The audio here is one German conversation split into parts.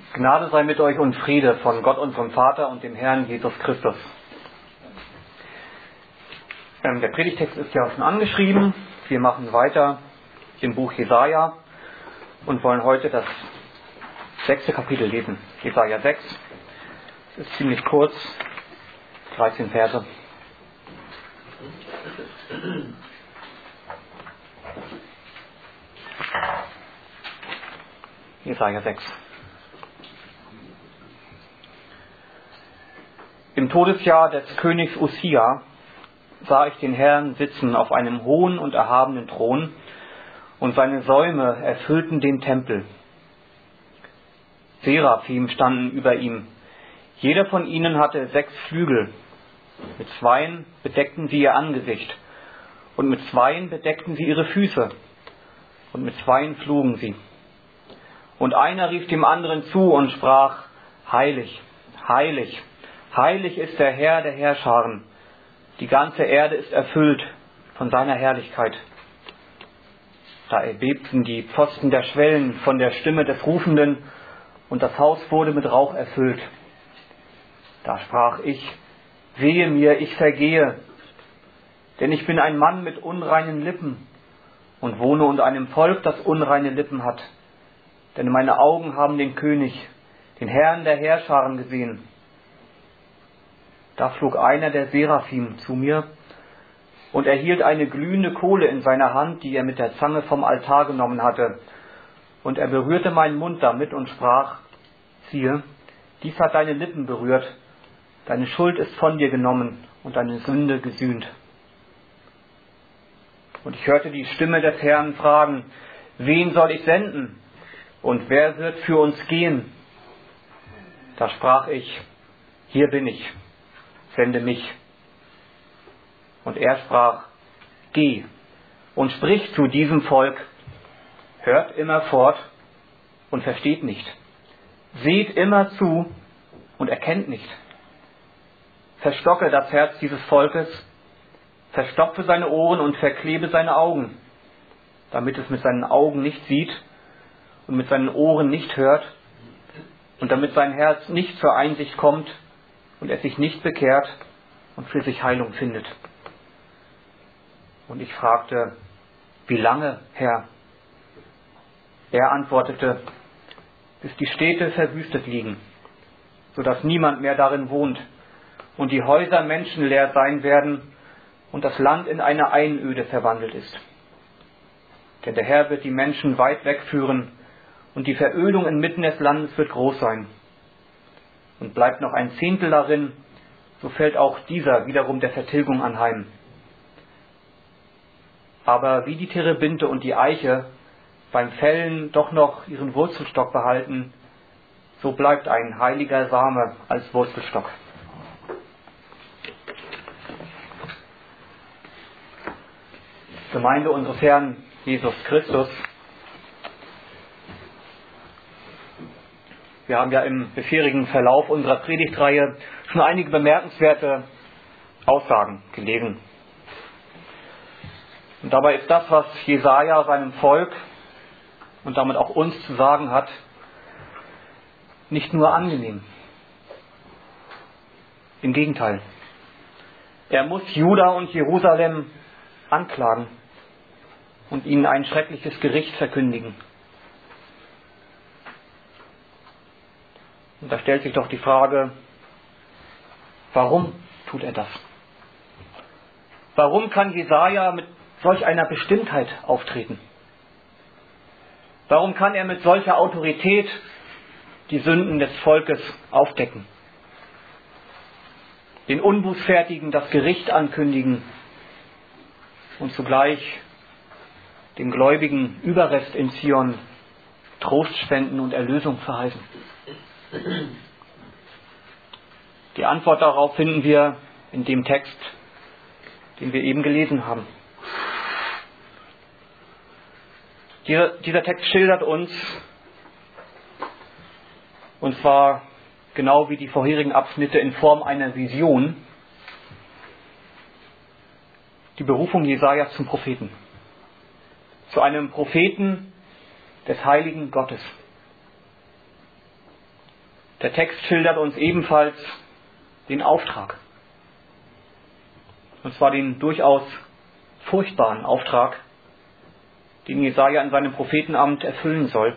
Gnade sei mit euch und Friede von Gott unserem Vater und dem Herrn Jesus Christus. Der Predigtext ist ja schon angeschrieben. Wir machen weiter im Buch Jesaja und wollen heute das 6. Kapitel lesen. Jesaja 6. Es ist ziemlich kurz, 13 Verse. Jesaja 6. Im Todesjahr des Königs Usia sah ich den Herrn sitzen auf einem hohen und erhabenen Thron, und seine Säume erfüllten den Tempel. Seraphim standen über ihm. Jeder von ihnen hatte 6 Flügel. Mit 2 bedeckten sie ihr Angesicht, und mit 2 bedeckten sie ihre Füße, und mit 2 flogen sie. Und einer rief dem anderen zu und sprach: Heilig, heilig, heilig ist der Herr der Heerscharen. Die ganze Erde ist erfüllt von seiner Herrlichkeit. Da erbebten die Pfosten der Schwellen von der Stimme des Rufenden, und das Haus wurde mit Rauch erfüllt. Da sprach ich: Wehe mir, ich vergehe, denn ich bin ein Mann mit unreinen Lippen und wohne unter einem Volk, das unreine Lippen hat. Denn meine Augen haben den König, den Herrn der Heerscharen gesehen. Da flog einer der Seraphim zu mir und erhielt eine glühende Kohle in seiner Hand, die er mit der Zange vom Altar genommen hatte. Und er berührte meinen Mund damit und sprach: Siehe, dies hat deine Lippen berührt. Deine Schuld ist von dir genommen und deine Sünde gesühnt. Und ich hörte die Stimme des Herrn fragen: Wen soll ich senden? Und wer wird für uns gehen? Da sprach ich: Hier bin ich, sende mich. Und er sprach: Geh und sprich zu diesem Volk, hört immer fort und versteht nicht, seht immer zu und erkennt nicht. Verstocke das Herz dieses Volkes, verstopfe seine Ohren und verklebe seine Augen, damit es mit seinen Augen nicht sieht und mit seinen Ohren nicht hört, und damit sein Herz nicht zur Einsicht kommt und er sich nicht bekehrt und für sich Heilung findet. Und ich fragte: Wie lange, Herr? Er antwortete: Bis die Städte verwüstet liegen, sodass niemand mehr darin wohnt und die Häuser menschenleer sein werden und das Land in eine Einöde verwandelt ist. Denn der Herr wird die Menschen weit wegführen, und die Verödung inmitten des Landes wird groß sein. Und bleibt noch ein Zehntel darin, so fällt auch dieser wiederum der Vertilgung anheim. Aber wie die Terebinte und die Eiche beim Fällen doch noch ihren Wurzelstock behalten, so bleibt ein heiliger Same als Wurzelstock. Gemeinde unseres Herrn Jesus Christus. Wir haben ja im bisherigen Verlauf unserer Predigtreihe schon einige bemerkenswerte Aussagen gelesen. Und dabei ist das, was Jesaja seinem Volk und damit auch uns zu sagen hat, nicht nur angenehm. Im Gegenteil. Er muss Juda und Jerusalem anklagen und ihnen ein schreckliches Gericht verkündigen. Und da stellt sich doch die Frage: Warum tut er das? Warum kann Jesaja mit solch einer Bestimmtheit auftreten? Warum kann er mit solcher Autorität die Sünden des Volkes aufdecken? Den Unbußfertigen das Gericht ankündigen und zugleich dem gläubigen Überrest in Zion Trost spenden und Erlösung verheißen? Die Antwort darauf finden wir in dem Text, den wir eben gelesen haben. Dieser Text schildert uns, und zwar genau wie die vorherigen Abschnitte in Form einer Vision, die Berufung Jesajas zum Propheten. Zu einem Propheten des heiligen Gottes. Der Text schildert uns ebenfalls den Auftrag. Und zwar den durchaus furchtbaren Auftrag, den Jesaja in seinem Prophetenamt erfüllen soll.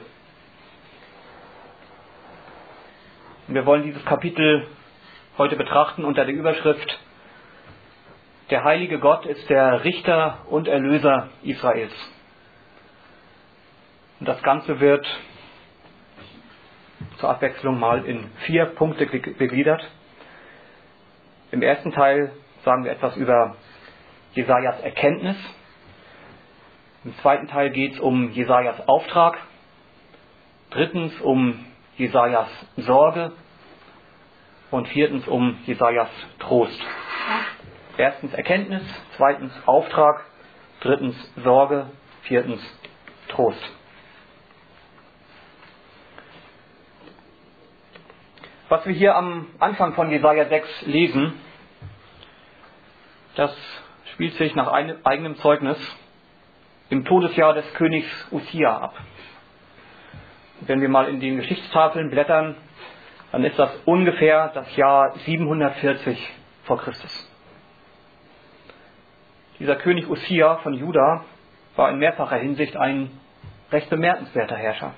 Und wir wollen dieses Kapitel heute betrachten unter der Überschrift: Der heilige Gott ist der Richter und Erlöser Israels. Und das Ganze wird zur Abwechslung mal in 4 Punkte gegliedert. Im ersten Teil sagen wir etwas über Jesajas Erkenntnis. Im zweiten Teil geht es um Jesajas Auftrag. Drittens um Jesajas Sorge. Und viertens um Jesajas Trost. Erstens Erkenntnis, zweitens Auftrag, drittens Sorge, viertens Trost. Was wir hier am Anfang von Jesaja 6 lesen, das spielt sich nach eigenem Zeugnis im Todesjahr des Königs Usia ab. Wenn wir mal in den Geschichtstafeln blättern, dann ist das ungefähr das Jahr 740 vor Christus. Dieser König Usia von Juda war in mehrfacher Hinsicht ein recht bemerkenswerter Herrscher.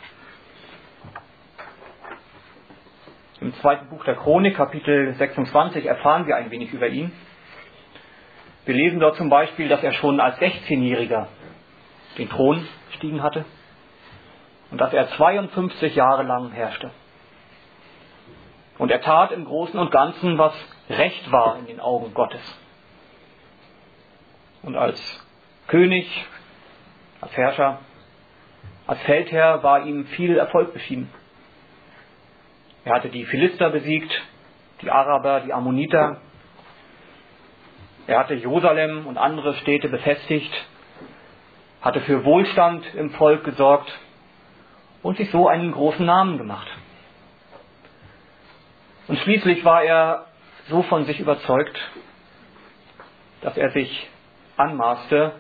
Im zweiten Buch der Chronik, Kapitel 26, erfahren wir ein wenig über ihn. Wir lesen dort zum Beispiel, dass er schon als 16-Jähriger den Thron bestiegen hatte und dass er 52 Jahre lang herrschte. Und er tat im Großen und Ganzen, was recht war in den Augen Gottes. Und als König, als Herrscher, als Feldherr war ihm viel Erfolg beschieden. Er hatte die Philister besiegt, die Araber, die Ammoniter. Er hatte Jerusalem und andere Städte befestigt, hatte für Wohlstand im Volk gesorgt und sich so einen großen Namen gemacht. Und schließlich war er so von sich überzeugt, dass er sich anmaßte,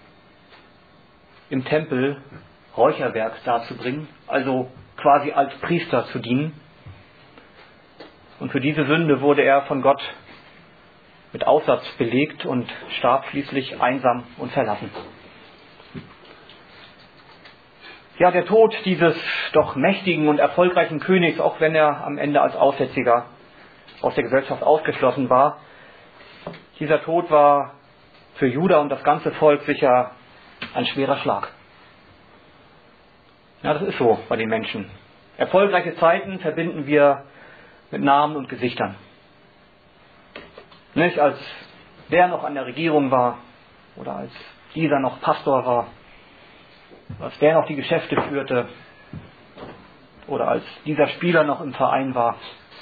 im Tempel Räucherwerk darzubringen, also quasi als Priester zu dienen. Und für diese Sünde wurde er von Gott mit Aussatz belegt und starb schließlich einsam und verlassen. Ja, der Tod dieses doch mächtigen und erfolgreichen Königs, auch wenn er am Ende als Aussätziger aus der Gesellschaft ausgeschlossen war, dieser Tod war für Juda und das ganze Volk sicher ein schwerer Schlag. Ja, das ist so bei den Menschen. Erfolgreiche Zeiten verbinden wir mit Namen und Gesichtern. Nicht als der noch an der Regierung war oder als dieser noch Pastor war, als der noch die Geschäfte führte oder als dieser Spieler noch im Verein war.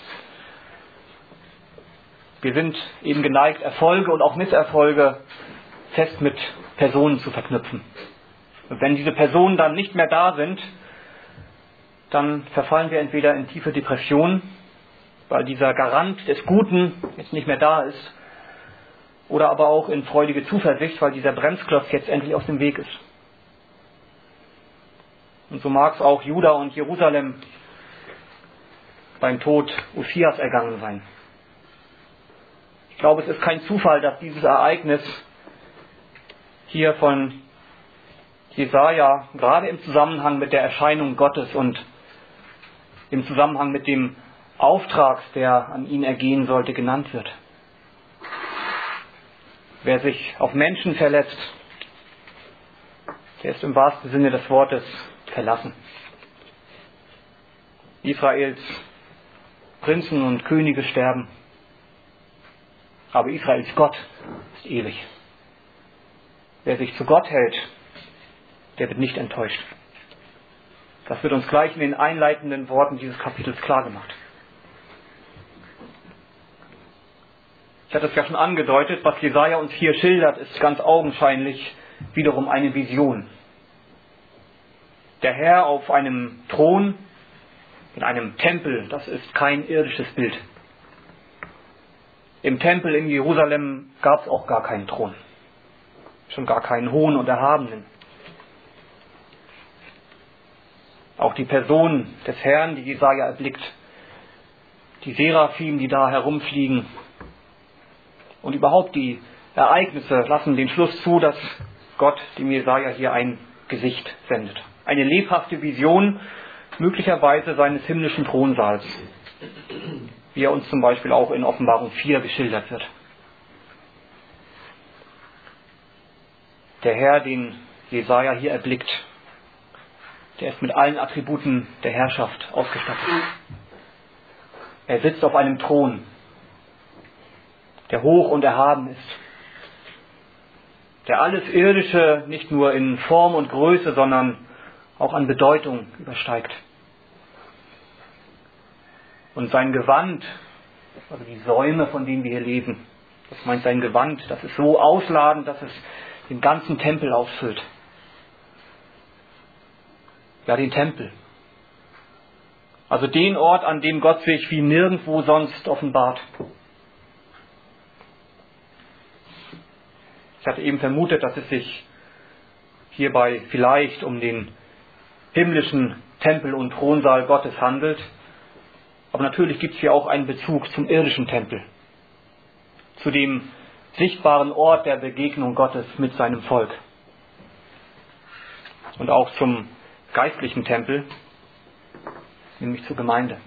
Wir sind eben geneigt, Erfolge und auch Misserfolge fest mit Personen zu verknüpfen. Und wenn diese Personen dann nicht mehr da sind, dann verfallen wir entweder in tiefe Depressionen, weil dieser Garant des Guten jetzt nicht mehr da ist, oder aber auch in freudige Zuversicht, weil dieser Bremsklotz jetzt endlich aus dem Weg ist. Und so mag es auch Juda und Jerusalem beim Tod Usias ergangen sein. Ich glaube, es ist kein Zufall, dass dieses Ereignis hier von Jesaja gerade im Zusammenhang mit der Erscheinung Gottes und im Zusammenhang mit dem Auftrag, der an ihn ergehen sollte, genannt wird. Wer sich auf Menschen verlässt, der ist im wahrsten Sinne des Wortes verlassen. Israels Prinzen und Könige sterben, aber Israels Gott ist ewig. Wer sich zu Gott hält, der wird nicht enttäuscht. Das wird uns gleich in den einleitenden Worten dieses Kapitels klar gemacht. Ich hatte es ja schon angedeutet, was Jesaja uns hier schildert, ist ganz augenscheinlich wiederum eine Vision. Der Herr auf einem Thron in einem Tempel, das ist kein irdisches Bild. Im Tempel in Jerusalem gab es auch gar keinen Thron. Schon gar keinen hohen und erhabenen. Auch die Person des Herrn, die Jesaja erblickt, die Seraphim, die da herumfliegen und überhaupt die Ereignisse lassen den Schluss zu, dass Gott dem Jesaja hier ein Gesicht sendet. Eine lebhafte Vision, möglicherweise seines himmlischen Thronsaals, wie er uns zum Beispiel auch in Offenbarung 4 geschildert wird. Der Herr, den Jesaja hier erblickt, der ist mit allen Attributen der Herrschaft ausgestattet. Er sitzt auf einem Thron, der hoch und erhaben ist, der alles Irdische nicht nur in Form und Größe, sondern auch an Bedeutung übersteigt. Und sein Gewand, also die Säume, von denen wir hier lesen, das meint sein Gewand, das ist so ausladend, dass es den ganzen Tempel ausfüllt. Ja, den Tempel. Also den Ort, an dem Gott sich wie nirgendwo sonst offenbart. Ich hatte eben vermutet, dass es sich hierbei vielleicht um den himmlischen Tempel und Thronsaal Gottes handelt. Aber natürlich gibt es hier auch einen Bezug zum irdischen Tempel, zu dem sichtbaren Ort der Begegnung Gottes mit seinem Volk. Und auch zum geistlichen Tempel, nämlich zur Gemeinde.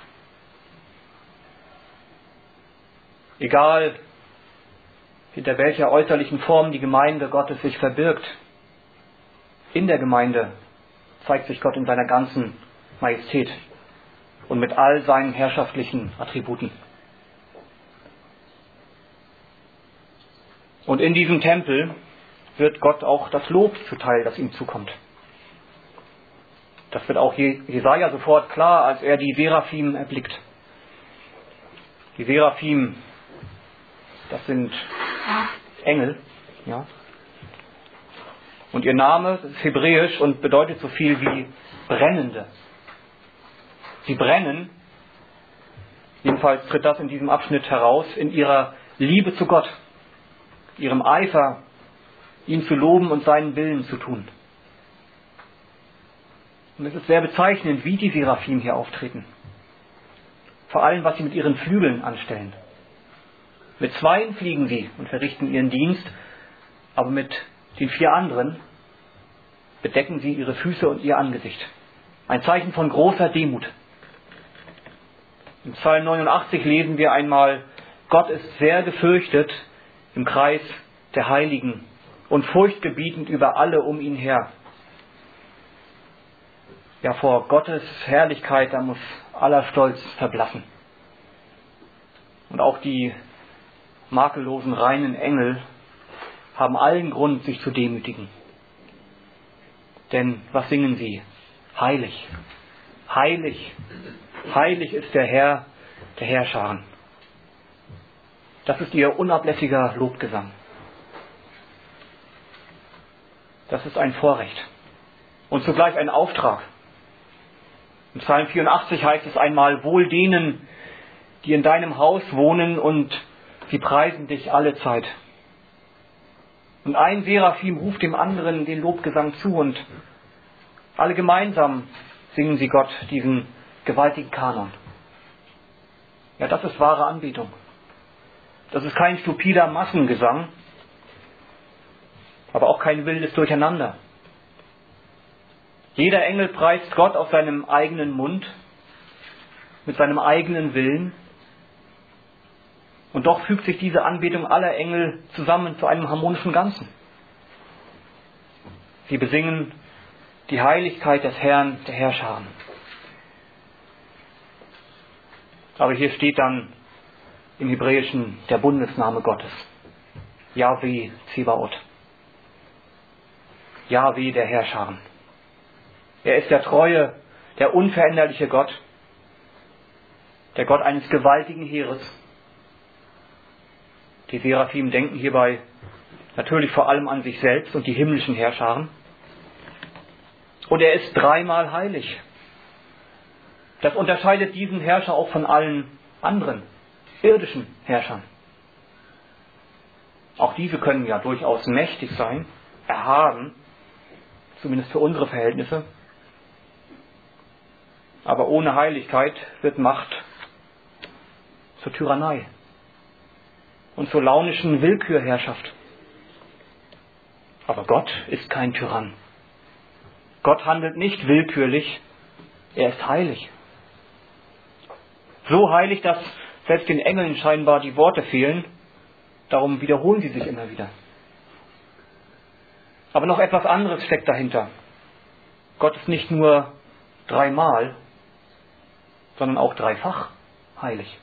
Egal, hinter welcher äußerlichen Form die Gemeinde Gottes sich verbirgt, in der Gemeinde zeigt sich Gott in seiner ganzen Majestät und mit all seinen herrschaftlichen Attributen. Und in diesem Tempel wird Gott auch das Lob zuteil, das ihm zukommt. Das wird auch Jesaja sofort klar, als er die Seraphim erblickt. Die Seraphim, das sind Engel, ja. Und ihr Name, das ist hebräisch und bedeutet so viel wie Brennende. Sie brennen, jedenfalls tritt das in diesem Abschnitt heraus, in ihrer Liebe zu Gott, ihrem Eifer, ihn zu loben und seinen Willen zu tun. Und es ist sehr bezeichnend, wie die Seraphim hier auftreten. Vor allem, was sie mit ihren Flügeln anstellen. Mit 2 fliegen sie und verrichten ihren Dienst, aber mit den 4 anderen bedecken sie ihre Füße und ihr Angesicht. Ein Zeichen von großer Demut. Im Psalm 89 lesen wir einmal: Gott ist sehr gefürchtet im Kreis der Heiligen und furchtgebietend über alle um ihn her. Ja, vor Gottes Herrlichkeit, da muss aller Stolz verblassen. Und auch die makellosen, reinen Engel haben allen Grund, sich zu demütigen. Denn was singen sie? Heilig, heilig, heilig ist der Herr der Herrscharen. Das ist ihr unablässiger Lobgesang. Das ist ein Vorrecht und zugleich ein Auftrag. Im Psalm 84 heißt es einmal: Wohl denen, die in deinem Haus wohnen und sie preisen dich alle Zeit. Und ein Seraphim ruft dem anderen den Lobgesang zu und alle gemeinsam singen sie Gott diesen gewaltigen Kanon. Ja, das ist wahre Anbetung. Das ist kein stupider Massengesang, aber auch kein wildes Durcheinander. Jeder Engel preist Gott aus seinem eigenen Mund, mit seinem eigenen Willen. Und doch fügt sich diese Anbetung aller Engel zusammen zu einem harmonischen Ganzen. Sie besingen die Heiligkeit des Herrn der Herrscharen. Aber hier steht dann im Hebräischen der Bundesname Gottes. Yahweh Zebaoth. Yahweh der Herrscharen. Er ist der treue, der unveränderliche Gott. Der Gott eines gewaltigen Heeres. Die Seraphim denken hierbei natürlich vor allem an sich selbst und die himmlischen Herrscharen. Und er ist 3-mal heilig. Das unterscheidet diesen Herrscher auch von allen anderen irdischen Herrschern. Auch diese können ja durchaus mächtig sein, erhaben, zumindest für unsere Verhältnisse. Aber ohne Heiligkeit wird Macht zur Tyrannei und zur launischen Willkürherrschaft. Aber Gott ist kein Tyrann. Gott handelt nicht willkürlich, er ist heilig. So heilig, dass selbst den Engeln scheinbar die Worte fehlen, darum wiederholen sie sich immer wieder. Aber noch etwas anderes steckt dahinter. Gott ist nicht nur dreimal, sondern auch dreifach heilig.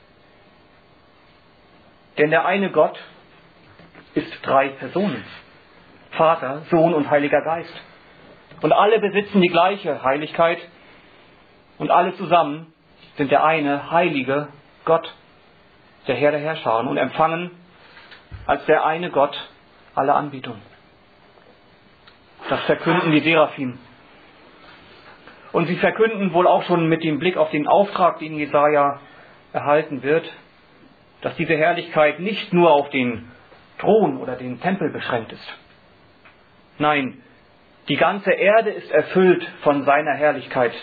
Denn der eine Gott ist 3 Personen. Vater, Sohn und Heiliger Geist. Und alle besitzen die gleiche Heiligkeit. Und alle zusammen sind der eine heilige Gott, der Herr der Herrscher, und empfangen als der eine Gott alle Anbetung. Das verkünden die Seraphim. Und sie verkünden wohl auch schon mit dem Blick auf den Auftrag, den Jesaja erhalten wird, dass diese Herrlichkeit nicht nur auf den Thron oder den Tempel beschränkt ist. Nein, die ganze Erde ist erfüllt von seiner Herrlichkeit.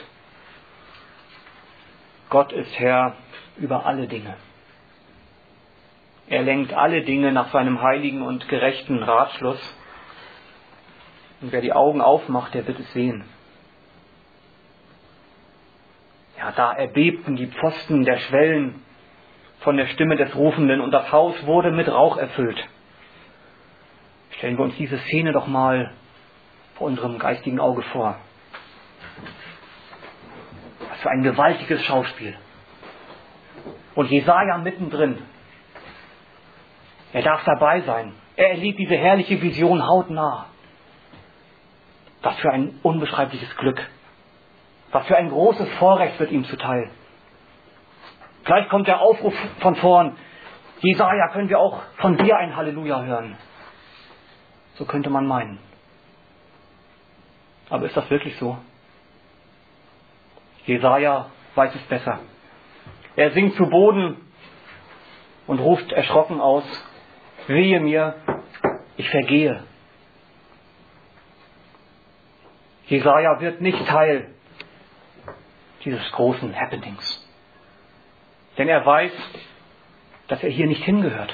Gott ist Herr über alle Dinge. Er lenkt alle Dinge nach seinem heiligen und gerechten Ratschluss. Und wer die Augen aufmacht, der wird es sehen. Ja, da erbebten die Pfosten der Schwellen von der Stimme des Rufenden und das Haus wurde mit Rauch erfüllt. Stellen wir uns diese Szene doch mal vor unserem geistigen Auge vor. Was für ein gewaltiges Schauspiel. Und Jesaja mittendrin. Er darf dabei sein. Er erlebt diese herrliche Vision hautnah. Was für ein unbeschreibliches Glück. Was für ein großes Vorrecht wird ihm zuteil. Gleich kommt der Aufruf von vorn. Jesaja, können wir auch von dir ein Halleluja hören? So könnte man meinen. Aber ist das wirklich so? Jesaja weiß es besser. Er sinkt zu Boden und ruft erschrocken aus: Wehe mir, ich vergehe. Jesaja wird nicht Teil dieses großen Happenings. Denn er weiß, dass er hier nicht hingehört.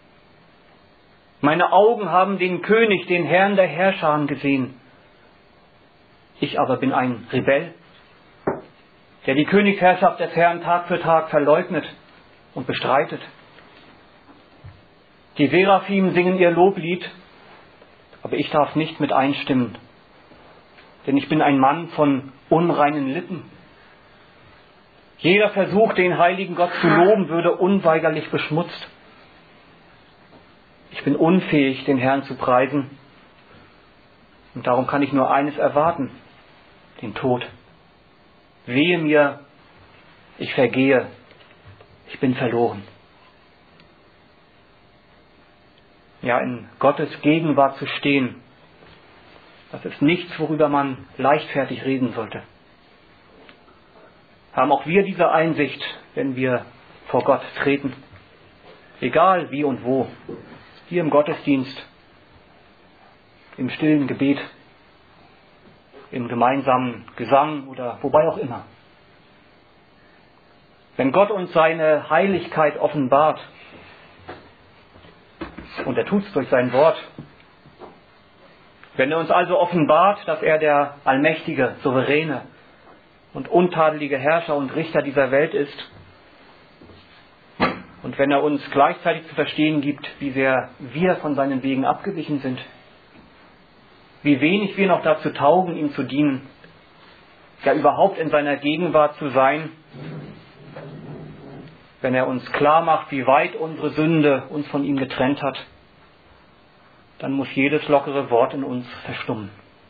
Meine Augen haben den König, den Herrn der Herrscher gesehen. Ich aber bin ein Rebell, der die Königsherrschaft des Herrn Tag für Tag verleugnet und bestreitet. Die Seraphim singen ihr Loblied, aber ich darf nicht mit einstimmen, denn ich bin ein Mann von unreinen Lippen. Jeder Versuch, den heiligen Gott zu loben, würde unweigerlich beschmutzt. Ich bin unfähig, den Herrn zu preisen. Und darum kann ich nur eines erwarten: den Tod. Wehe mir, ich vergehe, ich bin verloren. Ja, in Gottes Gegenwart zu stehen, das ist nichts, worüber man leichtfertig reden sollte. Haben auch wir diese Einsicht, wenn wir vor Gott treten? Egal wie und wo. Hier im Gottesdienst, im stillen Gebet, im gemeinsamen Gesang oder wobei auch immer. Wenn Gott uns seine Heiligkeit offenbart, und er tut es durch sein Wort, wenn er uns also offenbart, dass er der allmächtige, souveräne und untadelige Herrscher und Richter dieser Welt ist, und wenn er uns gleichzeitig zu verstehen gibt, wie sehr wir von seinen Wegen abgewichen sind, wie wenig wir noch dazu taugen, ihm zu dienen, ja überhaupt in seiner Gegenwart zu sein, wenn er uns klar macht, wie weit unsere Sünde uns von ihm getrennt hat, dann muss jedes lockere Wort in uns verstummen.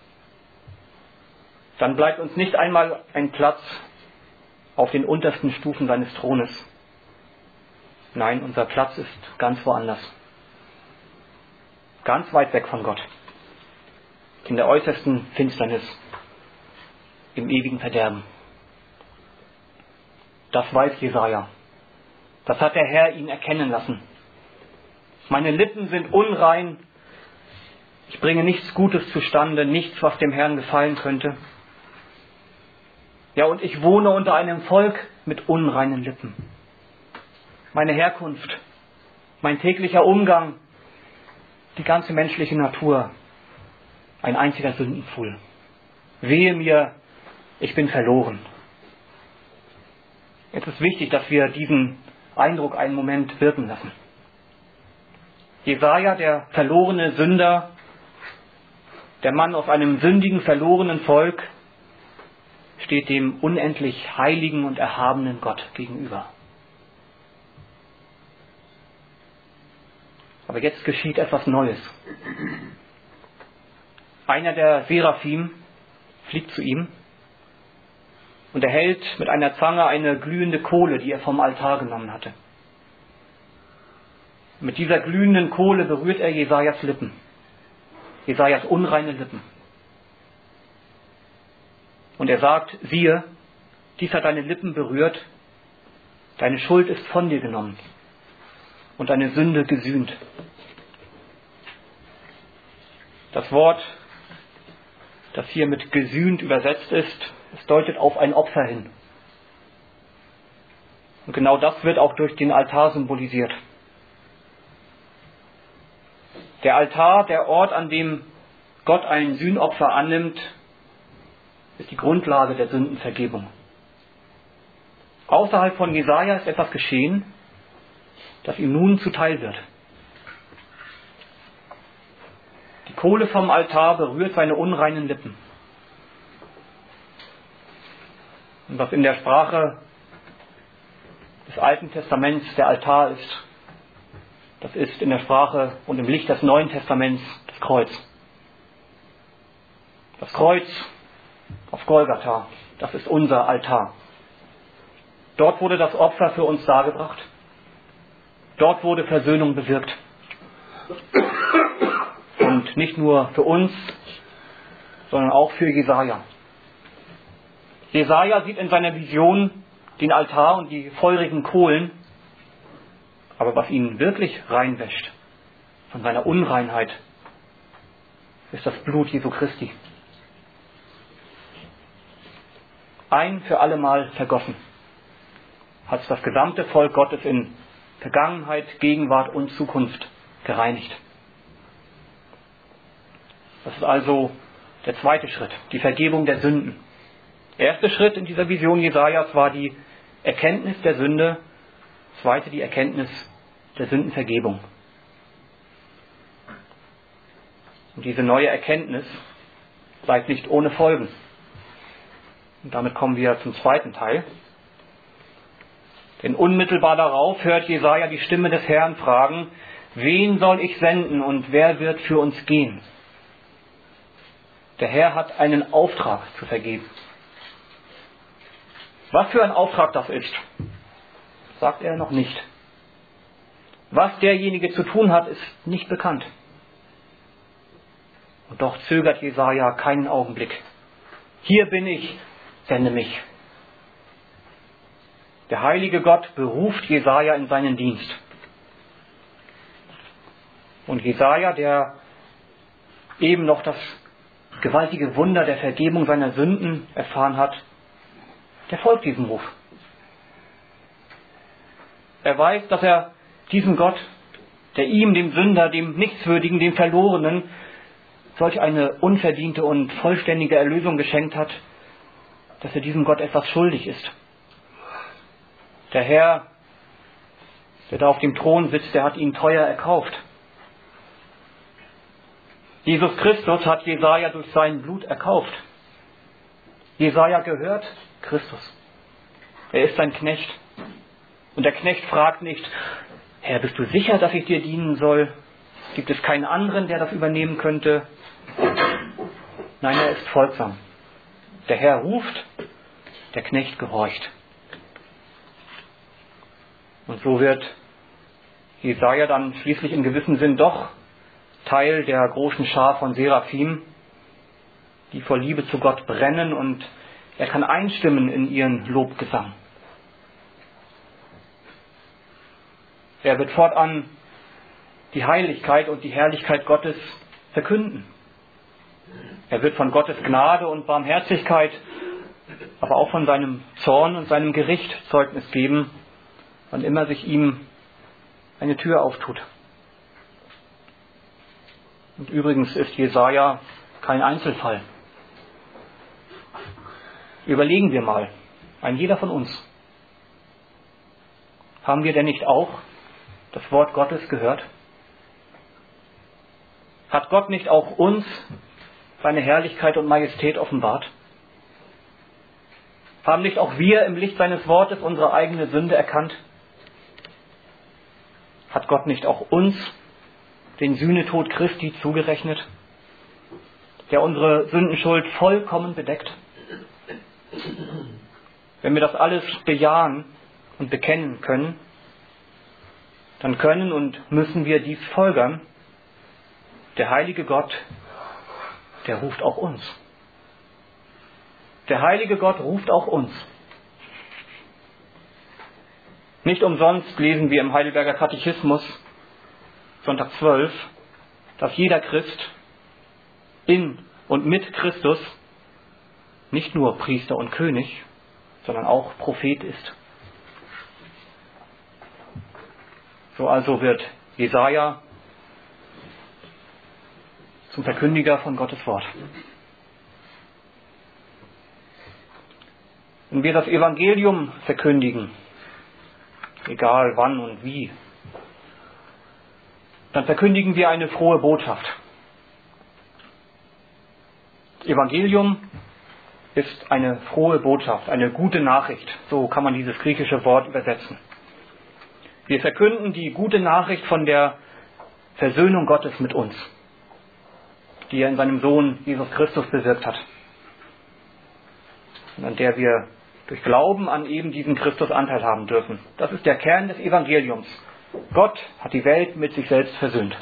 Dann bleibt uns nicht einmal ein Platz auf den untersten Stufen seines Thrones. Nein, unser Platz ist ganz woanders. Ganz weit weg von Gott. In der äußersten Finsternis. Im ewigen Verderben. Das weiß Jesaja. Das hat der Herr ihn erkennen lassen. Meine Lippen sind unrein. Ich bringe nichts Gutes zustande, nichts, was dem Herrn gefallen könnte. Ja, und ich wohne unter einem Volk mit unreinen Lippen. meine Herkunft, mein täglicher Umgang, die ganze menschliche Natur, ein einziger Sündenpfuhl. Wehe mir, ich bin verloren. Es ist wichtig, dass wir diesen Eindruck einen Moment wirken lassen. Jesaja, der verlorene Sünder, der Mann aus einem sündigen, verlorenen Volk, steht dem unendlich heiligen und erhabenen Gott gegenüber. Aber jetzt geschieht etwas Neues. Einer der Seraphim fliegt zu ihm und erhält mit einer Zange eine glühende Kohle, die er vom Altar genommen hatte. Mit dieser glühenden Kohle berührt er Jesajas Lippen, Jesajas unreine Lippen. Und er sagt, siehe, dies hat deine Lippen berührt, deine Schuld ist von dir genommen und deine Sünde gesühnt. Das Wort, das hier mit gesühnt übersetzt ist, es deutet auf ein Opfer hin. Und genau das wird auch durch den Altar symbolisiert. Der Altar, der Ort, an dem Gott ein Sühnopfer annimmt, ist die Grundlage der Sündenvergebung. Außerhalb von Jesaja ist etwas geschehen, das ihm nun zuteil wird. Die Kohle vom Altar berührt seine unreinen Lippen. Und was in der Sprache des Alten Testaments der Altar ist, das ist in der Sprache und im Licht des Neuen Testaments das Kreuz. Das Kreuz auf Golgatha, das ist unser Altar. Dort wurde das Opfer für uns dargebracht. Dort wurde Versöhnung bewirkt. Und nicht nur für uns, sondern auch für Jesaja. Jesaja sieht in seiner Vision den Altar und die feurigen Kohlen, aber was ihn wirklich reinwäscht von seiner Unreinheit, ist das Blut Jesu Christi. Ein für allemal vergossen hat das gesamte Volk Gottes in Vergangenheit, Gegenwart und Zukunft gereinigt. Das ist also der zweite Schritt, die Vergebung der Sünden. Der erste Schritt in dieser Vision Jesajas war die Erkenntnis der Sünde, zweite die Erkenntnis der Sündenvergebung. Und diese neue Erkenntnis bleibt nicht ohne Folgen. Und damit kommen wir zum zweiten Teil. Denn unmittelbar darauf hört Jesaja die Stimme des Herrn fragen, wen soll ich senden und wer wird für uns gehen? Der Herr hat einen Auftrag zu vergeben. Was für ein Auftrag das ist, sagt er noch nicht. Was derjenige zu tun hat, ist nicht bekannt. Und doch zögert Jesaja keinen Augenblick. Hier bin ich, sende mich. Der heilige Gott beruft Jesaja in seinen Dienst. Und Jesaja, der eben noch das gewaltige Wunder der Vergebung seiner Sünden erfahren hat, der folgt diesem Ruf. Er weiß, dass er diesem Gott, der ihm, dem Sünder, dem Nichtswürdigen, dem Verlorenen, solch eine unverdiente und vollständige Erlösung geschenkt hat, dass er diesem Gott etwas schuldig ist. Der Herr, der da auf dem Thron sitzt, der hat ihn teuer erkauft. Jesus Christus hat Jesaja durch sein Blut erkauft. Jesaja gehört Christus. Er ist sein Knecht. Und der Knecht fragt nicht, Herr, bist du sicher, dass ich dir dienen soll? Gibt es keinen anderen, der das übernehmen könnte? Nein, er ist folgsam. Der Herr ruft, der Knecht gehorcht. Und so wird Jesaja dann schließlich in gewissem Sinn doch Teil der großen Schar von Seraphim, die vor Liebe zu Gott brennen, und er kann einstimmen in ihren Lobgesang. Er wird fortan die Heiligkeit und die Herrlichkeit Gottes verkünden. Er wird von Gottes Gnade und Barmherzigkeit, aber auch von seinem Zorn und seinem Gericht Zeugnis geben, wann immer sich ihm eine Tür auftut. Und übrigens ist Jesaja kein Einzelfall. Überlegen wir mal, ein jeder von uns. Haben wir denn nicht auch das Wort Gottes gehört? Hat Gott nicht auch uns seine Herrlichkeit und Majestät offenbart? Haben nicht auch wir im Licht seines Wortes unsere eigene Sünde erkannt? Hat Gott nicht auch uns den Sühnetod Christi zugerechnet, der unsere Sündenschuld vollkommen bedeckt? Wenn wir das alles bejahen und bekennen können, dann können und müssen wir dies folgern: Der heilige Gott, der ruft auch uns. Der heilige Gott ruft auch uns. Nicht umsonst lesen wir im Heidelberger Katechismus, Sonntag 12, dass jeder Christ in und mit Christus nicht nur Priester und König, sondern auch Prophet ist. So also wird Jesaja zum Verkündiger von Gottes Wort. Wenn wir das Evangelium verkündigen, egal wann und wie, dann verkündigen wir eine frohe Botschaft. Das Evangelium ist eine frohe Botschaft, eine gute Nachricht. So kann man dieses griechische Wort übersetzen. Wir verkünden die gute Nachricht von der Versöhnung Gottes mit uns, die er in seinem Sohn Jesus Christus bewirkt hat. Und an der wir durch Glauben an eben diesen Christus Anteil haben dürfen. Das ist der Kern des Evangeliums. Gott hat die Welt mit sich selbst versöhnt.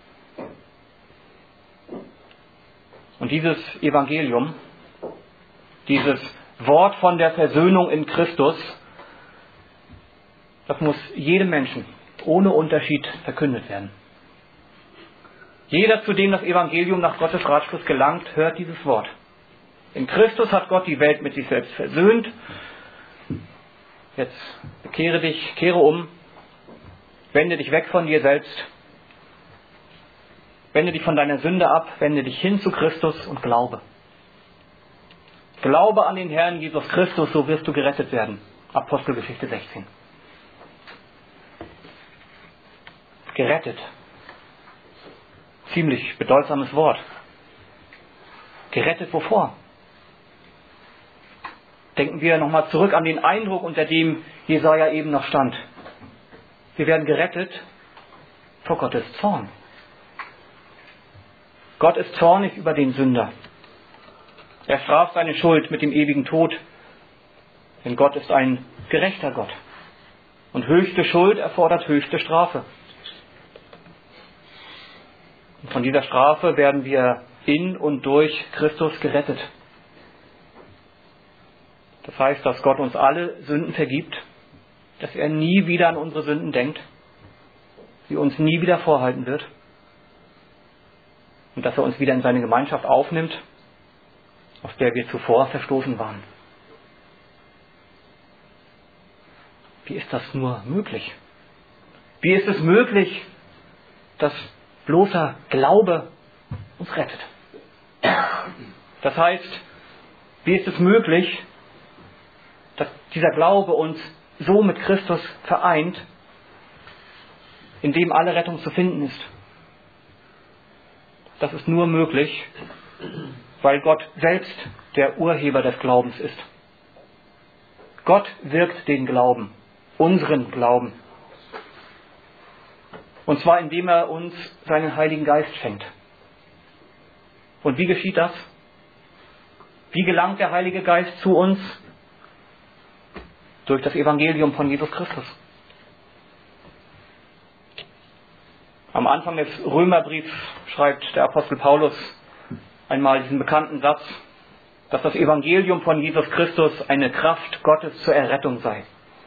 Und dieses Evangelium, dieses Wort von der Versöhnung in Christus, das muss jedem Menschen ohne Unterschied verkündet werden. Jeder, zu dem das Evangelium nach Gottes Ratschluss gelangt, hört dieses Wort. In Christus hat Gott die Welt mit sich selbst versöhnt. Jetzt bekehre dich, kehre um, wende dich weg von dir selbst, wende dich von deiner Sünde ab, wende dich hin zu Christus und glaube. Glaube an den Herrn Jesus Christus, so wirst du gerettet werden. Apostelgeschichte 16. Gerettet. Ziemlich bedeutsames Wort. Gerettet wovor? Denken wir nochmal zurück an den Eindruck, unter dem Jesaja eben noch stand. Wir werden gerettet vor Gottes Zorn. Gott ist zornig über den Sünder. Er straft seine Schuld mit dem ewigen Tod, denn Gott ist ein gerechter Gott. Und höchste Schuld erfordert höchste Strafe. Und von dieser Strafe werden wir in und durch Christus gerettet. Das heißt, dass Gott uns alle Sünden vergibt, dass er nie wieder an unsere Sünden denkt, sie uns nie wieder vorhalten wird und dass er uns wieder in seine Gemeinschaft aufnimmt, aus der wir zuvor verstoßen waren. Wie ist das nur möglich? Wie ist es möglich, dass bloßer Glaube uns rettet? Das heißt, wie ist es möglich, dass dieser Glaube uns so mit Christus vereint, in dem alle Rettung zu finden ist? Das ist nur möglich, weil Gott selbst der Urheber des Glaubens ist. Gott wirkt den Glauben, unseren Glauben. Und zwar indem er uns seinen Heiligen Geist schenkt. Und wie geschieht das? Wie gelangt der Heilige Geist zu uns? Durch das Evangelium von Jesus Christus. Am Anfang des Römerbriefs schreibt der Apostel Paulus einmal diesen bekannten Satz, dass das Evangelium von Jesus Christus eine Kraft Gottes zur Errettung sei.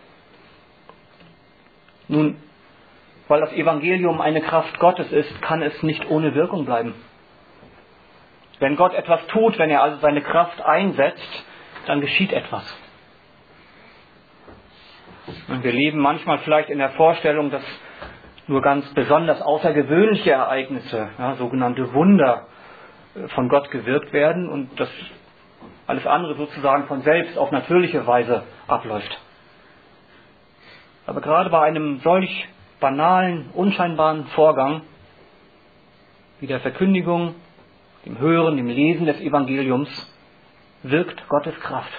Nun, weil das Evangelium eine Kraft Gottes ist, kann es nicht ohne Wirkung bleiben. Wenn Gott etwas tut, wenn er also seine Kraft einsetzt, dann geschieht etwas. Und wir leben manchmal vielleicht in der Vorstellung, dass nur ganz besonders außergewöhnliche Ereignisse, ja, sogenannte Wunder, von Gott gewirkt werden und dass alles andere sozusagen von selbst auf natürliche Weise abläuft. Aber gerade bei einem solch banalen, unscheinbaren Vorgang wie der Verkündigung, dem Hören, dem Lesen des Evangeliums wirkt Gottes Kraft.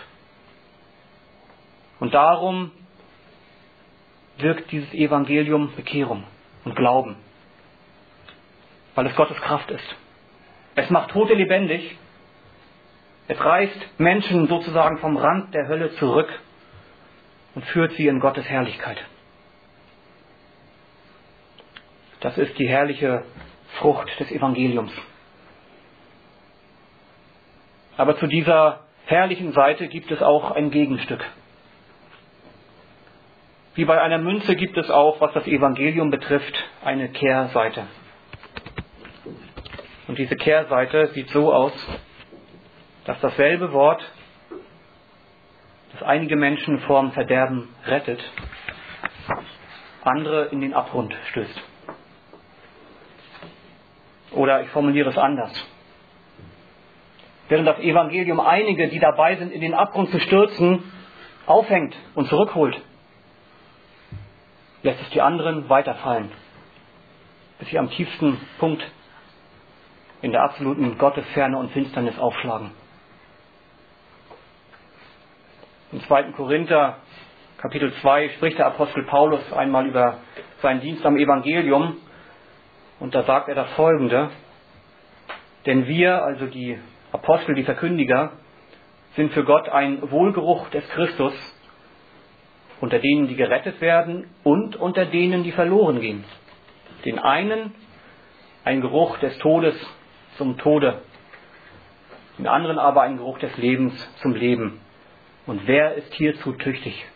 Und darum wirkt dieses Evangelium Bekehrung und Glauben, weil es Gottes Kraft ist. Es macht Tote lebendig, es reißt Menschen sozusagen vom Rand der Hölle zurück und führt sie in Gottes Herrlichkeit. Das ist die herrliche Frucht des Evangeliums. Aber zu dieser herrlichen Seite gibt es auch ein Gegenstück. Wie bei einer Münze gibt es auch, was das Evangelium betrifft, eine Kehrseite. Und diese Kehrseite sieht so aus, dass dasselbe Wort, das einige Menschen vorm Verderben rettet, andere in den Abgrund stößt. Oder ich formuliere es anders. Während das Evangelium einige, die dabei sind, in den Abgrund zu stürzen, aufhängt und zurückholt, lässt es die anderen weiterfallen, bis sie am tiefsten Punkt in der absoluten Gottesferne und Finsternis aufschlagen. Im 2. Korinther, Kapitel 2, spricht der Apostel Paulus einmal über seinen Dienst am Evangelium. Und da sagt er das Folgende: Denn wir, also die Apostel, die Verkündiger, sind für Gott ein Wohlgeruch des Christus, unter denen, die gerettet werden und unter denen, die verloren gehen. Den einen ein Geruch des Todes zum Tode, den anderen aber ein Geruch des Lebens zum Leben. Und wer ist hierzu tüchtig?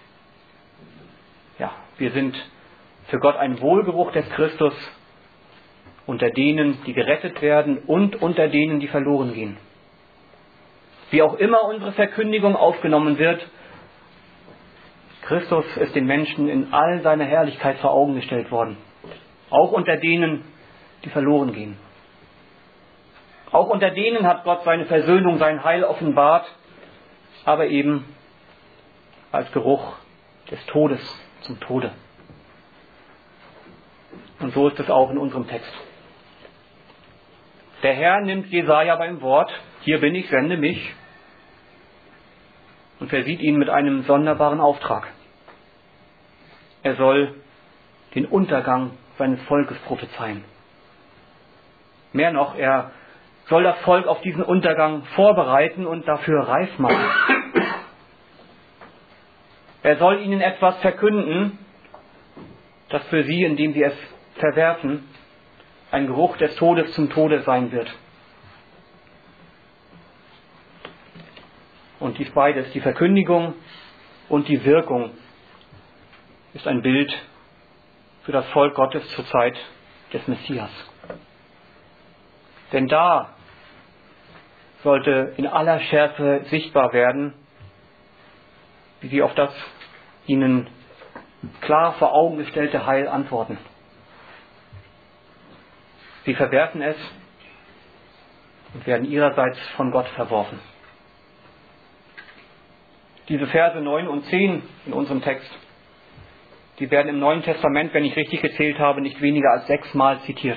Ja, wir sind für Gott ein Wohlgeruch des Christus, unter denen, die gerettet werden und unter denen, die verloren gehen. Wie auch immer unsere Verkündigung aufgenommen wird, Christus ist den Menschen in all seiner Herrlichkeit vor Augen gestellt worden. Auch unter denen, die verloren gehen. Auch unter denen hat Gott seine Versöhnung, sein Heil offenbart, aber eben als Geruch des Todes zum Tode. Und so ist es auch in unserem Text. Der Herr nimmt Jesaja beim Wort: Hier bin ich, sende mich, und versieht ihn mit einem sonderbaren Auftrag. Er soll den Untergang seines Volkes prophezeien. Mehr noch, er soll das Volk auf diesen Untergang vorbereiten und dafür reif machen. Er soll ihnen etwas verkünden, das für sie, indem sie es verwerfen, ein Geruch des Todes zum Tode sein wird. Und dies beides, die Verkündigung und die Wirkung, ist ein Bild für das Volk Gottes zur Zeit des Messias. Denn da sollte in aller Schärfe sichtbar werden, wie sie auf das ihnen klar vor Augen gestellte Heil antworten. Sie verwerfen es und werden ihrerseits von Gott verworfen. Diese Verse 9 und 10 in unserem Text, die werden im Neuen Testament, wenn ich richtig gezählt habe, nicht weniger als 6-mal zitiert.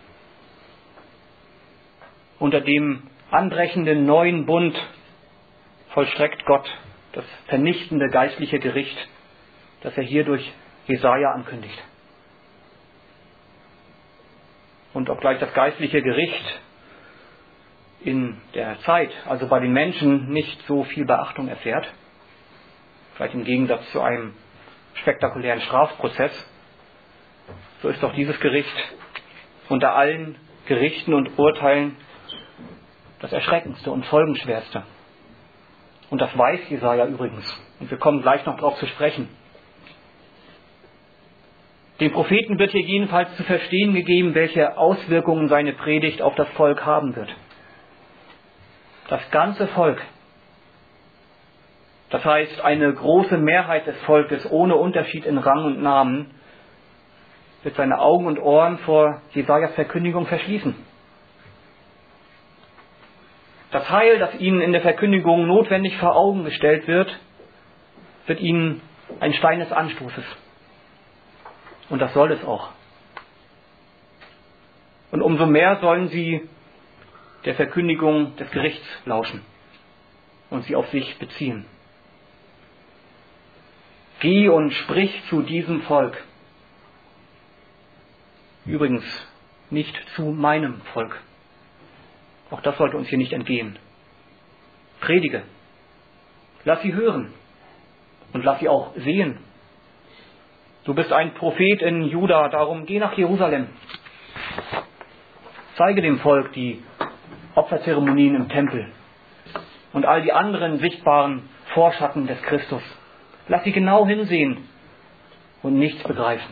Unter dem anbrechenden neuen Bund vollstreckt Gott das vernichtende geistliche Gericht, das er hier durch Jesaja ankündigt. Und obgleich das geistliche Gericht in der Zeit, also bei den Menschen, nicht so viel Beachtung erfährt, vielleicht im Gegensatz zu einem spektakulären Strafprozess, so ist doch dieses Gericht unter allen Gerichten und Urteilen das Erschreckendste und Folgenschwerste. Und das weiß Jesaja übrigens. Und wir kommen gleich noch darauf zu sprechen. Dem Propheten wird hier jedenfalls zu verstehen gegeben, welche Auswirkungen seine Predigt auf das Volk haben wird. Das ganze Volk Das heißt, eine große Mehrheit des Volkes ohne Unterschied in Rang und Namen wird seine Augen und Ohren vor Jesajas Verkündigung verschließen. Das Heil, das ihnen in der Verkündigung notwendig vor Augen gestellt wird ihnen ein Stein des Anstoßes. Und das soll es auch. Und umso mehr sollen sie der Verkündigung des Gerichts lauschen und sie auf sich beziehen. Geh und sprich zu diesem Volk. Übrigens nicht zu meinem Volk. Auch das sollte uns hier nicht entgehen. Predige. Lass sie hören. Und lass sie auch sehen. Du bist ein Prophet in Juda, darum geh nach Jerusalem. Zeige dem Volk die Opferzeremonien im Tempel und all die anderen sichtbaren Vorschatten des Christus. Lass sie genau hinsehen und nichts begreifen.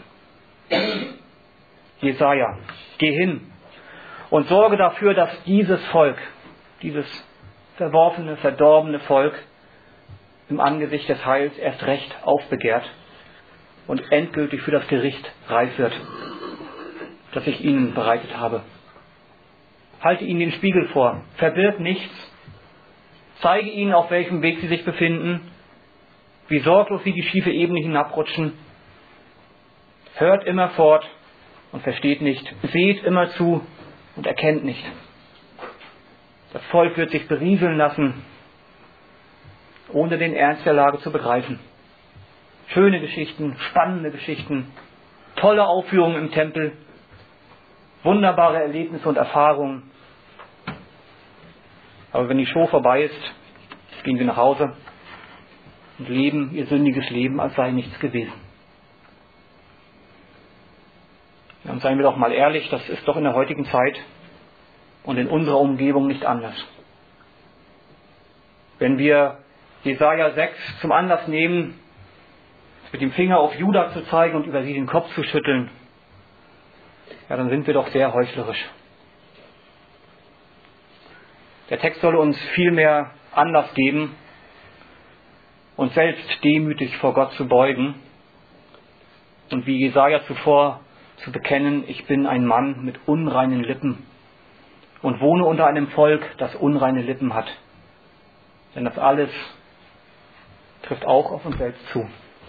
Jesaja, geh hin und sorge dafür, dass dieses Volk, dieses verworfene, verdorbene Volk im Angesicht des Heils erst recht aufbegehrt und endgültig für das Gericht reif wird, das ich ihnen bereitet habe. Halte ihnen den Spiegel vor, verbirg nichts, zeige ihnen, auf welchem Weg sie sich befinden, wie sorglos sie die schiefe Ebene hinabrutschen. Hört immer fort und versteht nicht, seht immer zu und erkennt nicht. Das Volk wird sich berieseln lassen, ohne den Ernst der Lage zu begreifen. Schöne Geschichten, spannende Geschichten, tolle Aufführungen im Tempel, wunderbare Erlebnisse und Erfahrungen. Aber wenn die Show vorbei ist, gehen sie nach Hause und leben ihr sündiges Leben, als sei nichts gewesen. Dann seien wir doch mal ehrlich, das ist doch in der heutigen Zeit und in unserer Umgebung nicht anders. Wenn wir Jesaja 6 zum Anlass nehmen, mit dem Finger auf Juda zu zeigen und über sie den Kopf zu schütteln, ja, dann sind wir doch sehr heuchlerisch. Der Text soll uns vielmehr Anlass geben, uns selbst demütig vor Gott zu beugen und wie Jesaja zuvor zu bekennen, ich bin ein Mann mit unreinen Lippen und wohne unter einem Volk, das unreine Lippen hat. Denn das alles trifft auch auf uns selbst zu.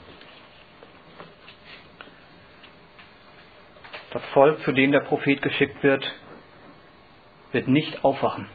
Das Volk, zu dem der Prophet geschickt wird nicht aufwachen.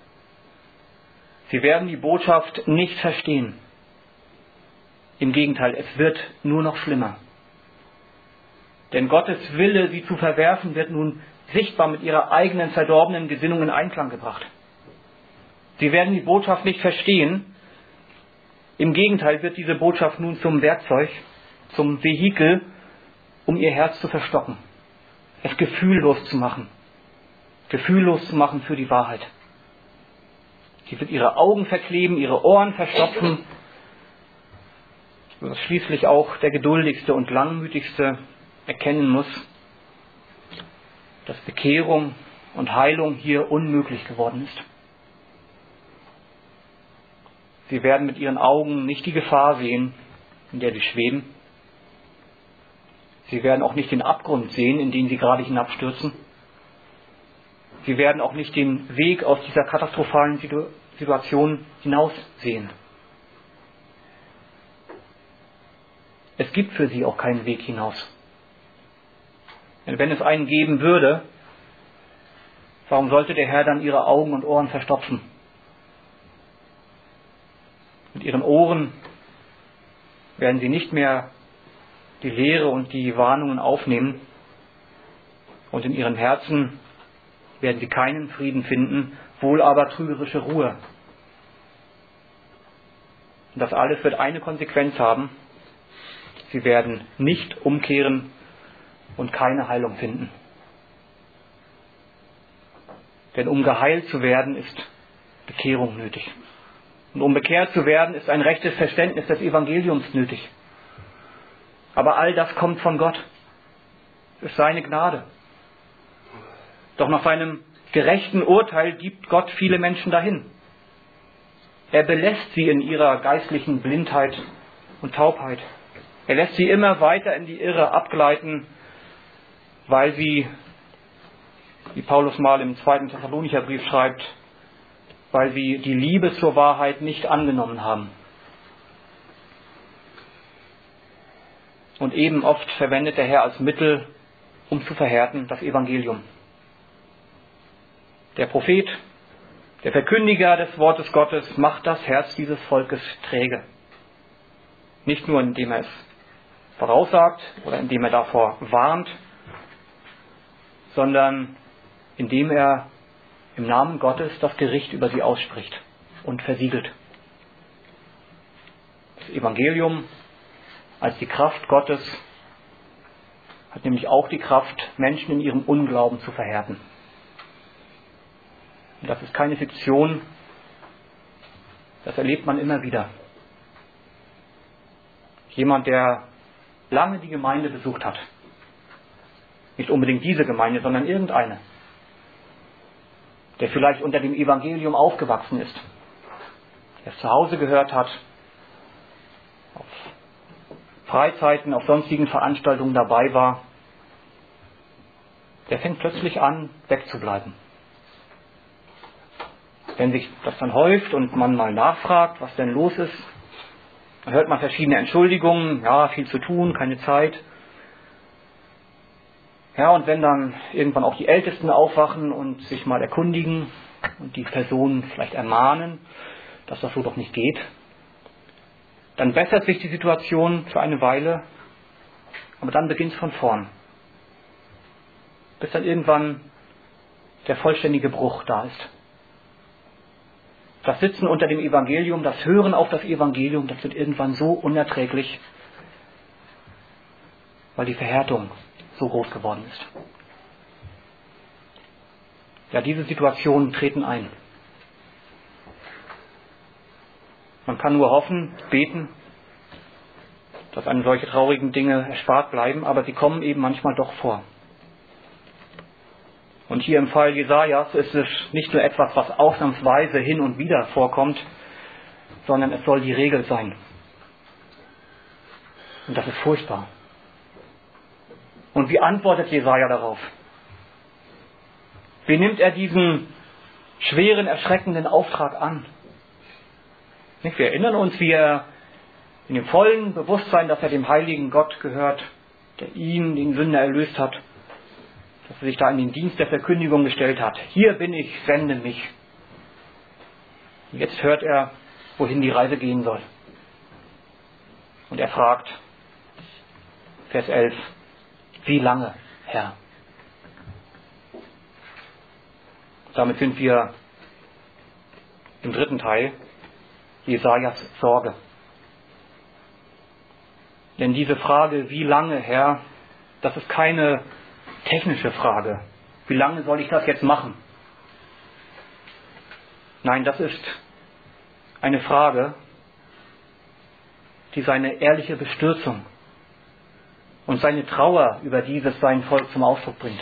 Sie werden die Botschaft nicht verstehen. Im Gegenteil, es wird nur noch schlimmer. Denn Gottes Wille, sie zu verwerfen, wird nun sichtbar mit ihrer eigenen verdorbenen Gesinnung in Einklang gebracht. Sie werden die Botschaft nicht verstehen. Im Gegenteil wird diese Botschaft nun zum Werkzeug, zum Vehikel, um ihr Herz zu verstocken, es gefühllos zu machen für die Wahrheit. Sie wird ihre Augen verkleben, ihre Ohren verstopfen, sodass schließlich auch der geduldigste und langmütigste erkennen muss, dass Bekehrung und Heilung hier unmöglich geworden ist. Sie werden mit ihren Augen nicht die Gefahr sehen, in der sie schweben. Sie werden auch nicht den Abgrund sehen, in den sie gerade hinabstürzen. Sie werden auch nicht den Weg aus dieser katastrophalen Situation hinaussehen. Es gibt für sie auch keinen Weg hinaus. Denn wenn es einen geben würde, warum sollte der Herr dann ihre Augen und Ohren verstopfen? Mit ihren Ohren werden sie nicht mehr die Lehre und die Warnungen aufnehmen und in ihren Herzen werden sie keinen Frieden finden, wohl aber trügerische Ruhe. Und das alles wird eine Konsequenz haben: Sie werden nicht umkehren und keine Heilung finden. Denn um geheilt zu werden, ist Bekehrung nötig. Und um bekehrt zu werden, ist ein rechtes Verständnis des Evangeliums nötig. Aber all das kommt von Gott. Es ist seine Gnade. Doch nach seinem gerechten Urteil gibt Gott viele Menschen dahin. Er belässt sie in ihrer geistlichen Blindheit und Taubheit. Er lässt sie immer weiter in die Irre abgleiten, weil sie, wie Paulus mal im 2. Thessalonicher Brief schreibt, weil sie die Liebe zur Wahrheit nicht angenommen haben. Und eben oft verwendet der Herr als Mittel, um zu verhärten, das Evangelium. Der Prophet, der Verkündiger des Wortes Gottes macht das Herz dieses Volkes träge. Nicht nur indem er es voraussagt oder indem er davor warnt, sondern indem er im Namen Gottes das Gericht über sie ausspricht und versiegelt. Das Evangelium als die Kraft Gottes hat nämlich auch die Kraft, Menschen in ihrem Unglauben zu verhärten. Und das ist keine Fiktion, das erlebt man immer wieder. Jemand, der lange die Gemeinde besucht hat, nicht unbedingt diese Gemeinde, sondern irgendeine, der vielleicht unter dem Evangelium aufgewachsen ist, der es zu Hause gehört hat, auf Freizeiten, auf sonstigen Veranstaltungen dabei war, der fängt plötzlich an, wegzubleiben. Wenn sich das dann häuft und man mal nachfragt, was denn los ist, dann hört man verschiedene Entschuldigungen, ja, viel zu tun, keine Zeit. Ja, und wenn dann irgendwann auch die Ältesten aufwachen und sich mal erkundigen und die Personen vielleicht ermahnen, dass das so doch nicht geht, dann bessert sich die Situation für eine Weile, aber dann beginnt es von vorn. Bis dann irgendwann der vollständige Bruch da ist. Das Sitzen unter dem Evangelium, das Hören auf das Evangelium, das wird irgendwann so unerträglich, weil die Verhärtung so groß geworden ist. Ja, diese Situationen treten ein. Man kann nur hoffen, beten, dass einem solche traurigen Dinge erspart bleiben, aber sie kommen eben manchmal doch vor. Und hier im Fall Jesajas ist es nicht nur etwas, was ausnahmsweise hin und wieder vorkommt, sondern es soll die Regel sein. Und das ist furchtbar. Und wie antwortet Jesaja darauf? Wie nimmt er diesen schweren, erschreckenden Auftrag an? Wir erinnern uns, wie er in dem vollen Bewusstsein, dass er dem heiligen Gott gehört, der ihn, den Sünder, erlöst hat, dass er sich da in den Dienst der Verkündigung gestellt hat. Hier bin ich, sende mich. Und jetzt hört er, wohin die Reise gehen soll. Und er fragt, Vers 11, wie lange, Herr? Damit sind wir im 3. Teil, Jesajas Sorge. Denn diese Frage, wie lange, Herr, das ist keine technische Frage. Wie lange soll ich das jetzt machen? Nein, das ist eine Frage, die seine ehrliche Bestürzung und seine Trauer über dieses sein Volk zum Ausdruck bringt.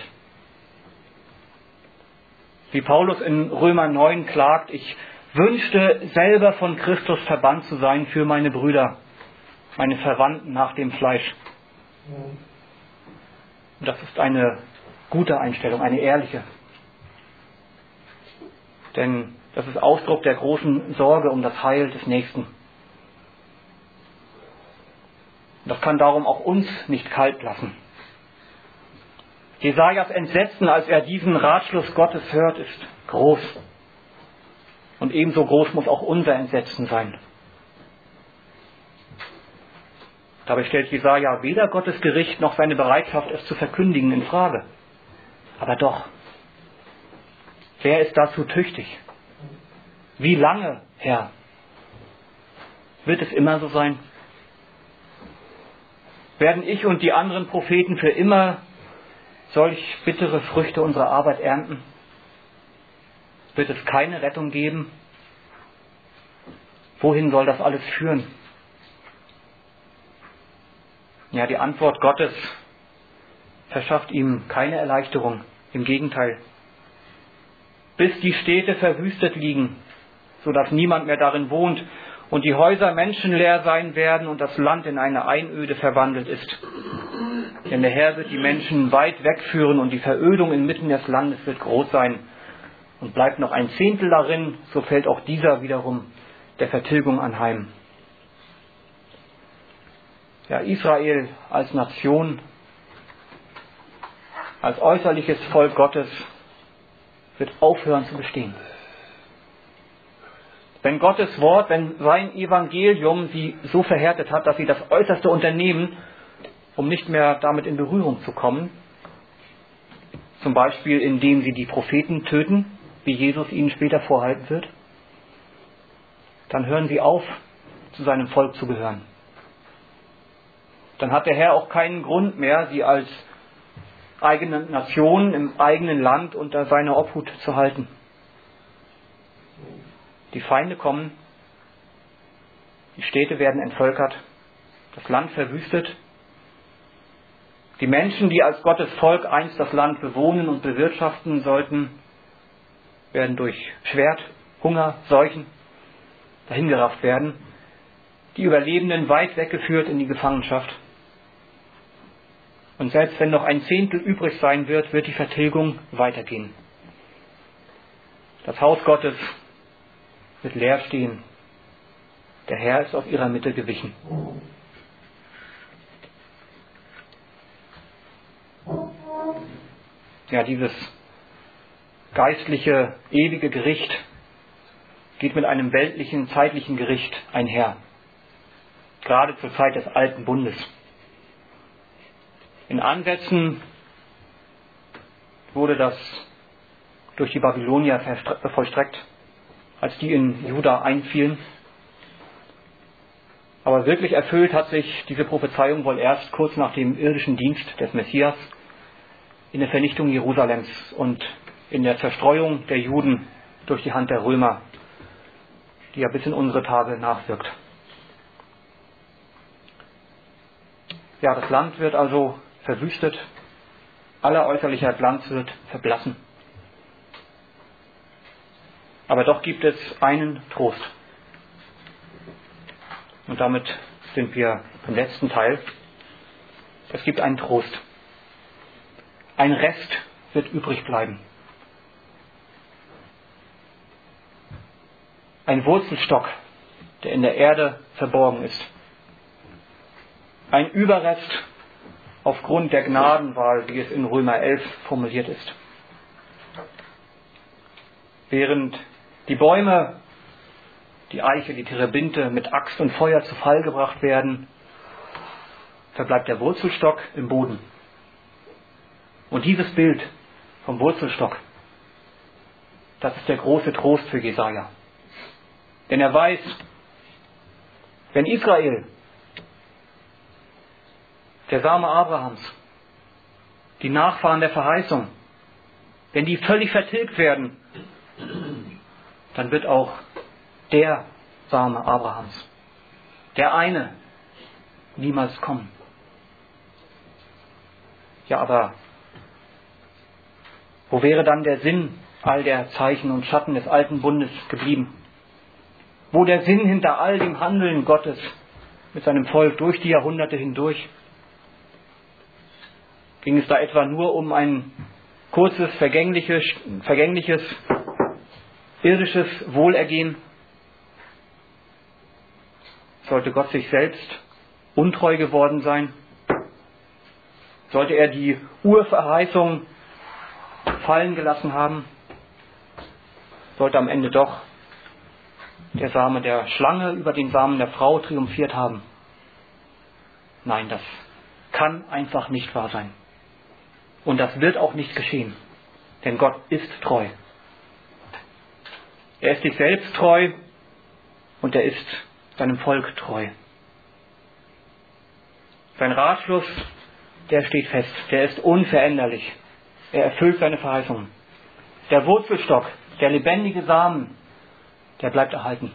Wie Paulus in Römer 9 klagt, ich wünschte selber von Christus verbannt zu sein für meine Brüder, meine Verwandten nach dem Fleisch. Und das ist eine gute Einstellung, eine ehrliche. Denn das ist Ausdruck der großen Sorge um das Heil des Nächsten. Und das kann darum auch uns nicht kalt lassen. Jesajas Entsetzen, als er diesen Ratschluss Gottes hört, ist groß. Und ebenso groß muss auch unser Entsetzen sein. Dabei stellt Jesaja weder Gottes Gericht noch seine Bereitschaft, es zu verkündigen, in Frage. Aber doch, wer ist dazu tüchtig? Wie lange, Herr? Wird es immer so sein? Werden ich und die anderen Propheten für immer solch bittere Früchte unserer Arbeit ernten? Wird es keine Rettung geben? Wohin soll das alles führen? Ja, die Antwort Gottes verschafft ihm keine Erleichterung. Im Gegenteil. Bis die Städte verwüstet liegen, sodass niemand mehr darin wohnt und die Häuser menschenleer sein werden und das Land in eine Einöde verwandelt ist. Denn der Herr wird die Menschen weit wegführen und die Verödung inmitten des Landes wird groß sein. Und bleibt noch ein Zehntel darin, so fällt auch dieser wiederum der Vertilgung anheim. Ja, Israel als Nation, als äußerliches Volk Gottes wird aufhören zu bestehen. Wenn Gottes Wort, wenn sein Evangelium sie so verhärtet hat, dass sie das Äußerste unternehmen, um nicht mehr damit in Berührung zu kommen, zum Beispiel indem sie die Propheten töten, wie Jesus ihnen später vorhalten wird, dann hören sie auf, zu seinem Volk zu gehören. Dann hat der Herr auch keinen Grund mehr, sie als eigene Nation im eigenen Land unter seiner Obhut zu halten. Die Feinde kommen, die Städte werden entvölkert, das Land verwüstet. Die Menschen, die als Gottes Volk einst das Land bewohnen und bewirtschaften sollten, werden durch Schwert, Hunger, Seuchen dahingerafft werden. Die Überlebenden weit weggeführt in die Gefangenschaft. Und selbst wenn noch ein Zehntel übrig sein wird, wird die Vertilgung weitergehen. Das Haus Gottes wird leer stehen. Der Herr ist aus ihrer Mitte gewichen. Ja, dieses geistliche, ewige Gericht geht mit einem weltlichen, zeitlichen Gericht einher. Gerade zur Zeit des Alten Bundes. In Ansätzen wurde das durch die Babylonier vollstreckt, als die in Juda einfielen. Aber wirklich erfüllt hat sich diese Prophezeiung wohl erst kurz nach dem irdischen Dienst des Messias in der Vernichtung Jerusalems und in der Zerstreuung der Juden durch die Hand der Römer, die ja bis in unsere Tage nachwirkt. Ja, das Land wird also verwüstet, aller äußerlicher Glanz wird verblassen. Aber doch gibt es einen Trost. Und damit sind wir im letzten Teil. Es gibt einen Trost. Ein Rest wird übrig bleiben. Ein Wurzelstock, der in der Erde verborgen ist. Ein Überrest aufgrund der Gnadenwahl, wie es in Römer 11 formuliert ist. Während die Bäume, die Eiche, die Terebinte mit Axt und Feuer zu Fall gebracht werden, verbleibt der Wurzelstock im Boden. Und dieses Bild vom Wurzelstock, das ist der große Trost für Jesaja. Denn er weiß, wenn Israel, der Same Abrahams, die Nachfahren der Verheißung, wenn die völlig vertilgt werden, dann wird auch der Same Abrahams, der eine, niemals kommen. Ja, aber wo wäre dann der Sinn all der Zeichen und Schatten des alten Bundes geblieben? Wo der Sinn hinter all dem Handeln Gottes mit seinem Volk durch die Jahrhunderte hindurch? Ging es da etwa nur um ein kurzes, vergängliches, irdisches Wohlergehen? Sollte Gott sich selbst untreu geworden sein? Sollte er die Urverheißung fallen gelassen haben? Sollte am Ende doch der Same der Schlange über den Samen der Frau triumphiert haben? Nein, das kann einfach nicht wahr sein. Und das wird auch nicht geschehen. Denn Gott ist treu. Er ist sich selbst treu und er ist seinem Volk treu. Sein Ratschluss, der steht fest. Der ist unveränderlich. Er erfüllt seine Verheißungen. Der Wurzelstock, der lebendige Samen, der bleibt erhalten.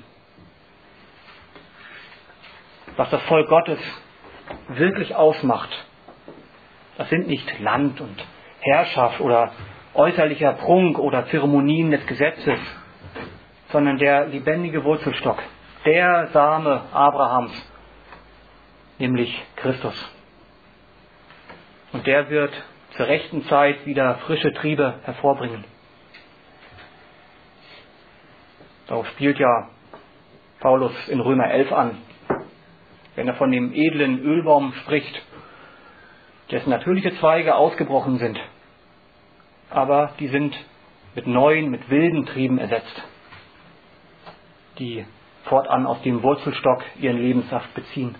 Was das Volk Gottes wirklich ausmacht, das sind nicht Land und Herrschaft oder äußerlicher Prunk oder Zeremonien des Gesetzes, sondern der lebendige Wurzelstock, der Same Abrahams, nämlich Christus. Und der wird zur rechten Zeit wieder frische Triebe hervorbringen. Darauf spielt ja Paulus in Römer 11 an, wenn er von dem edlen Ölbaum spricht, dessen natürliche Zweige ausgebrochen sind, aber die sind mit neuen, mit wilden Trieben ersetzt, die fortan aus dem Wurzelstock ihren Lebenssaft beziehen.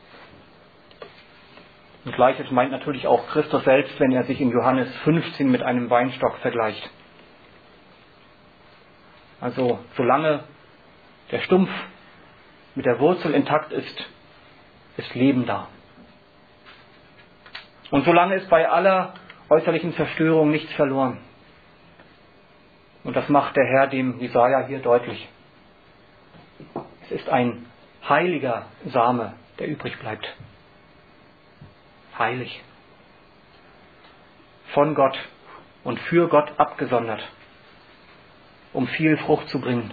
Und Gleiches meint natürlich auch Christus selbst, wenn er sich in Johannes 15 mit einem Weinstock vergleicht. Also solange der Stumpf mit der Wurzel intakt ist, ist Leben da. Und solange ist bei aller äußerlichen Zerstörung nichts verloren. Und das macht der Herr dem Jesaja hier deutlich. Es ist ein heiliger Same, der übrig bleibt. Heilig. Von Gott und für Gott abgesondert, um viel Frucht zu bringen.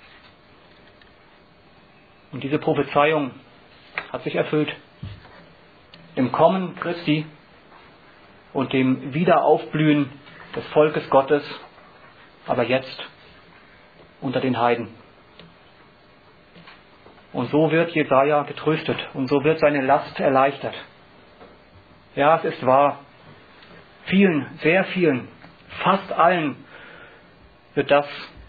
Und diese Prophezeiung hat sich erfüllt. Im Kommen Christi und dem Wiederaufblühen des Volkes Gottes, aber jetzt unter den Heiden. Und so wird Jesaja getröstet und so wird seine Last erleichtert. Ja, es ist wahr, vielen, sehr vielen, fast allen wird das,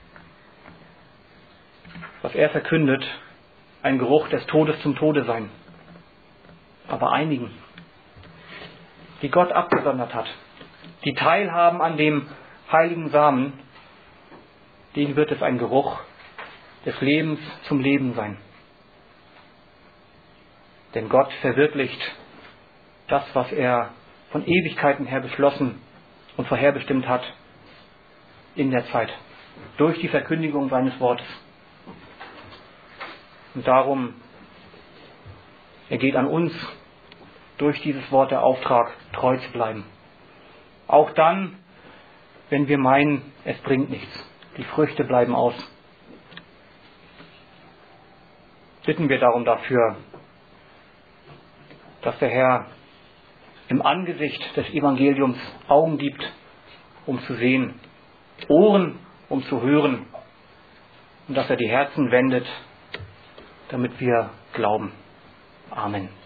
was er verkündet, ein Geruch des Todes zum Tode sein. Aber einigen, die Gott abgesondert hat, die teilhaben an dem heiligen Samen, denen wird es ein Geruch des Lebens zum Leben sein. Denn Gott verwirklicht das, was er von Ewigkeiten her beschlossen und vorherbestimmt hat, in der Zeit, durch die Verkündigung seines Wortes. Und darum ergeht an uns, durch dieses Wort der Auftrag, treu zu bleiben. Auch dann, wenn wir meinen, es bringt nichts. Die Früchte bleiben aus. Bitten wir darum dafür, dass der Herr im Angesicht des Evangeliums Augen gibt, um zu sehen, Ohren, um zu hören, und dass er die Herzen wendet, damit wir glauben. Amen.